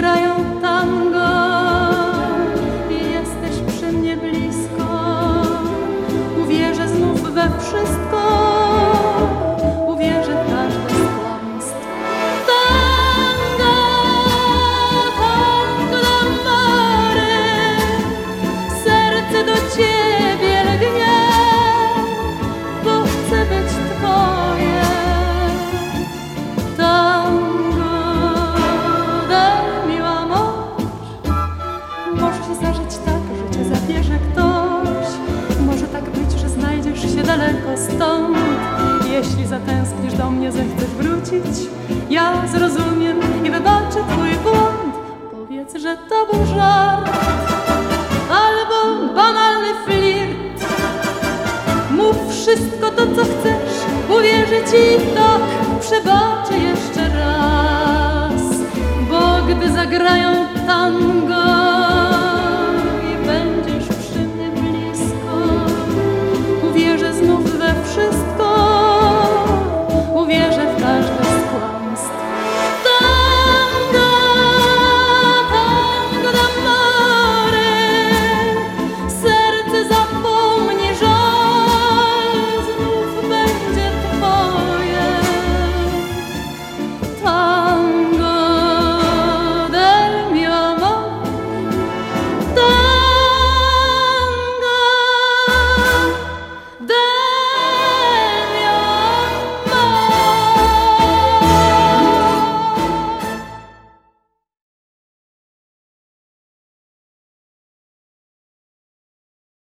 zagrają tango i jesteś przy mnie blisko, uwierzę znów we wszystko, uwierzę w każde skłamstwo. Tango, tango d'amore, serce do ciebie lgnie, bo chcę być twoje. Tango, daj mi amor. Może się zdarzyć tak, że cię zabierze ktoś. Może tak być, że znajdziesz się daleko stąd. Jeśli zatęsknisz do mnie, zechcesz wrócić, ja zrozumiem i wybaczę twój błąd. Powiedz, że to był żart albo banalny flirt. Mów wszystko to, co chcesz, uwierzę ci, tak, przebaczę jeszcze raz. Bo gdy zagrają tango